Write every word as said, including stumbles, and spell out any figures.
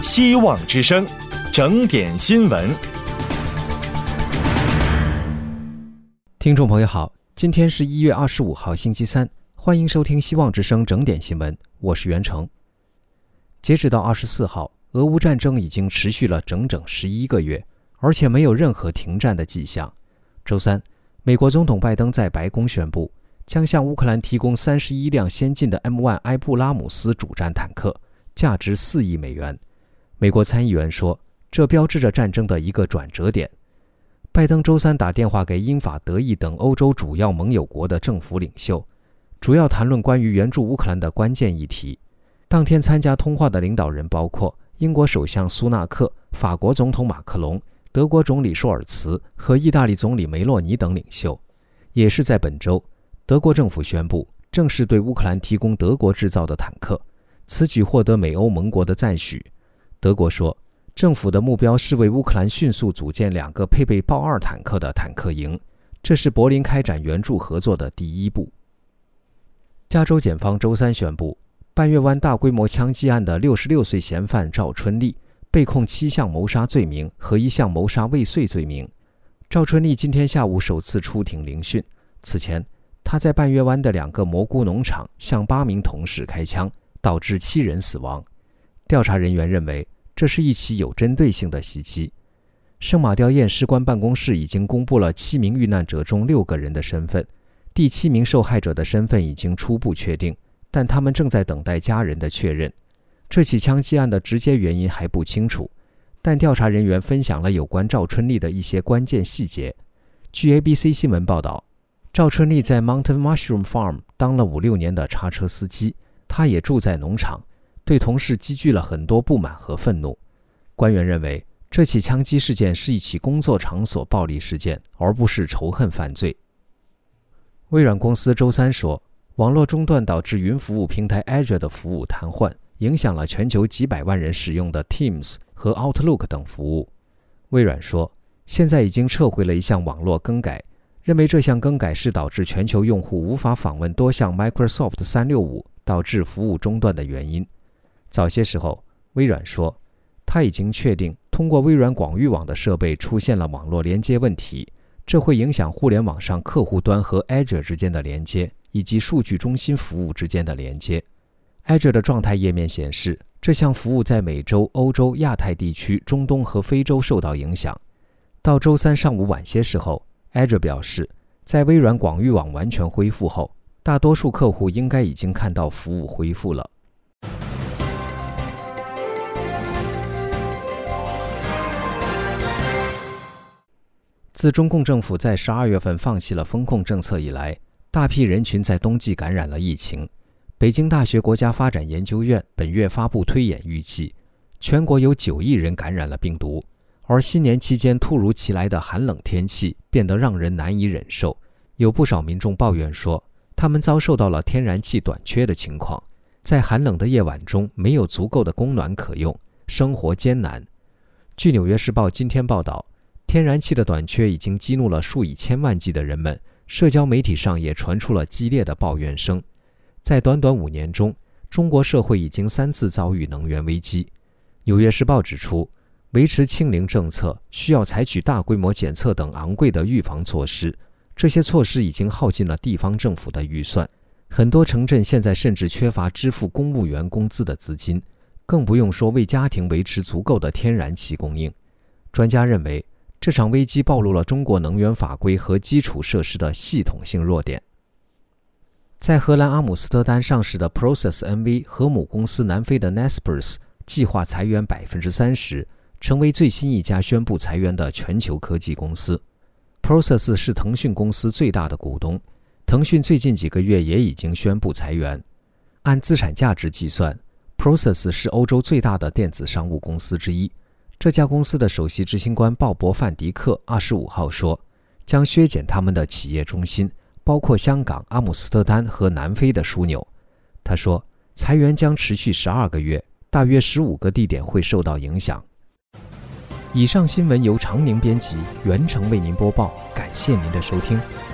希望之声，整点新闻。 听众朋友好，今天是一月二十五号星期三，欢迎收听希望之声整点新闻，我是袁成。截止到二十四号，俄乌战争已经持续了整整十一个月，而且没有任何停战的迹象。周三，美国总统拜登在白宫宣布，将向乌克兰提供三十一辆先进的 M 一 埃布拉姆斯主战坦克，价值四亿美元。美国参议员说，这标志着战争的一个转折点。拜登周三打电话给英法德意等欧洲主要盟友国的政府领袖，主要谈论关于援助乌克兰的关键议题。当天参加通话的领导人包括英国首相苏纳克、法国总统马克龙、德国总理舒尔茨和意大利总理梅洛尼等领袖。也是在本周，德国政府宣布正式对乌克兰提供德国制造的坦克，此举获得美欧盟国的赞许。德国说，政府的目标是为乌克兰迅速组建两个配备豹二坦克的坦克营，这是柏林开展援助合作的第一步。加州检方周三宣布，半月湾大规模枪击案的六十六岁嫌犯赵春丽被控七项谋杀罪名和一项谋杀未遂罪名。赵春丽今天下午首次出庭聆讯，此前他在半月湾的两个蘑菇农场向八名同事开枪，导致七人死亡。调查人员认为，这是一起有针对性的袭击。圣马刁验尸官办公室已经公布了七名遇难者中六个人的身份，第七名受害者的身份已经初步确定，但他们正在等待家人的确认。这起枪击案的直接原因还不清楚，但调查人员分享了有关赵春丽的一些关键细节。据 A B C 新闻报道，赵春丽在 Mountain Mushroom Farm 当了五六年的叉车司机，他也住在农场，对同事积聚了很多不满和愤怒。官员认为，这起枪击事件是一起工作场所暴力事件，而不是仇恨犯罪。微软公司周三说，网络中断导致云服务平台 Azure 的服务瘫痪，影响了全球几百万人使用的 Teams 和 Outlook 等服务。微软说，现在已经撤回了一项网络更改，认为这项更改是导致全球用户无法访问多项 Microsoft 三六五，导致服务中断的原因。早些时候，微软说，它已经确定通过微软广域网的设备出现了网络连接问题，这会影响互联网上客户端和 Azure 之间的连接，以及数据中心服务之间的连接。Azure 的状态页面显示，这项服务在美洲、欧洲、亚太地区、中东和非洲受到影响。到周三上午晚些时候， Azure 表示，在微软广域网完全恢复后，大多数客户应该已经看到服务恢复了。自中共政府在十二月份放弃了封控政策以来，大批人群在冬季感染了疫情。北京大学国家发展研究院本月发布推演，预计全国有九亿人感染了病毒，而新年期间突如其来的寒冷天气变得让人难以忍受。有不少民众抱怨说，他们遭受到了天然气短缺的情况，在寒冷的夜晚中没有足够的供暖可用，生活艰难。据纽约时报今天报道，天然气的短缺已经激怒了数以千万计的人们，社交媒体上也传出了激烈的抱怨声。在短短五年中，中国社会已经三次遭遇能源危机。纽约时报指出，维持清零政策需要采取大规模检测等昂贵的预防措施，这些措施已经耗尽了地方政府的预算，很多城镇现在甚至缺乏支付公务员工资的资金，更不用说为家庭维持足够的天然气供应。专家认为，这场危机暴露了中国能源法规和基础设施的系统性弱点。在荷兰阿姆斯特丹上市的 Process N V 和母公司南非的 Naspers 计划裁员 百分之三十， 成为最新一家宣布裁员的全球科技公司。Process 是腾讯公司最大的股东，腾讯最近几个月也已经宣布裁员。按资产价值计算， Process 是欧洲最大的电子商务公司之一。这家公司的首席执行官鲍勃·范迪克二十五号说，将削减他们的企业中心，包括香港、阿姆斯特丹和南非的枢纽。他说，裁员将持续十二个月，大约十五个地点会受到影响。以上新闻由常宁编辑，袁成为您播报，感谢您的收听。